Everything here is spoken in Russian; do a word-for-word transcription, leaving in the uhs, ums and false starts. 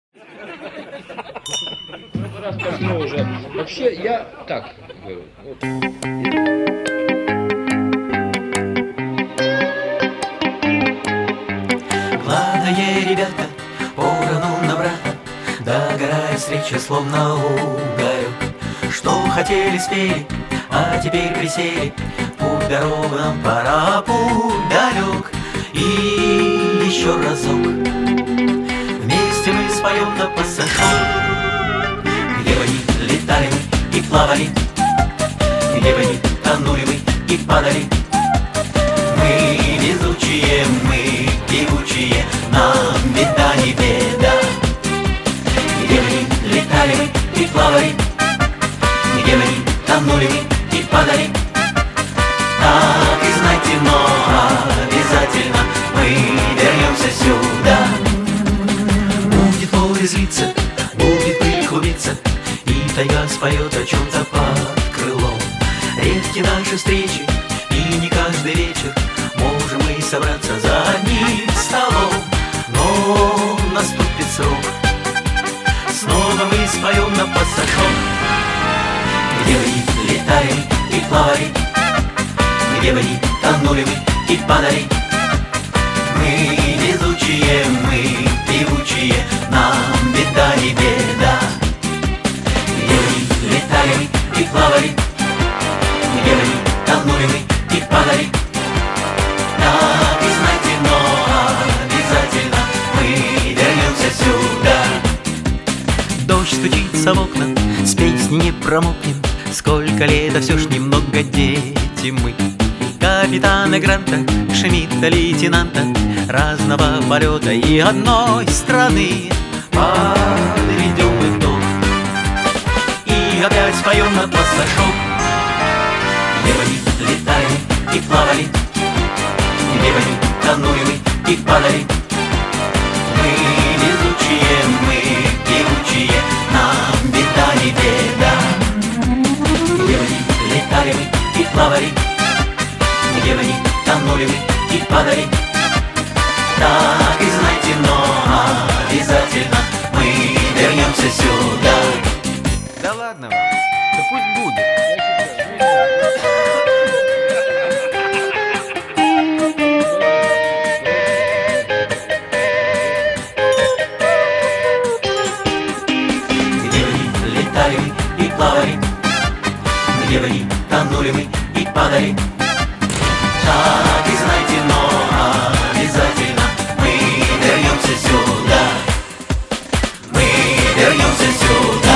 Расскажу уже. Вообще, я так говорю. Вот. Ладные ребята, порону на брата, догорает встреча, словно угорек. Что хотели, спели, а теперь присели. Путь дорогу нам пора, путь далек. И еще разок вместе мы споем на пассажир. Где бы ни летали мы и плавали, где бы ни тонули мы и падали, мы везучие, мы певучие, нам беда не беда. Где бы ни летали мы и плавали, где бы ни тонули мы и падали, так и знайте, но обязательно мы вернемся сюда. Будет море злиться, будет пыль клубиться, и тайга споет о чем-то под крылом. Редки наши встречи, и не каждый вечер можем мы собраться за одним столом. Но наступит срок, снова мы споем на пассажир. Где вы ни летали и плавали, где бы ни тонули мы и падали, мы везучие, мы певучие, нам беда не беда. Где бы ни летали мы и плавали, где бы ни тонули мы и падали, так и знайте, но обязательно мы вернемся сюда. Дождь стучится в окна, с песни не промокнем. Сколько лет, а все ж немного дети мы. Капитана Гранта, Шмидта, лейтенанта, разного полета и одной страны. Подведем итог и опять споем на пассажир. Где бы ни летали и плавали, где бы ни тонули мы и падали, мы везучие, мы певучие, нам беда не беда. Где бы ни летали мы и плавали, где бы ни тонули мы и падали, так и знайте, но обязательно мы вернемся сюда. Да ладно вам, да пусть будет. Где бы ни летали мы и плавали, где бы ни тонули мы и падали, так и знайте, но обязательно мы вернемся сюда. Мы вернемся сюда.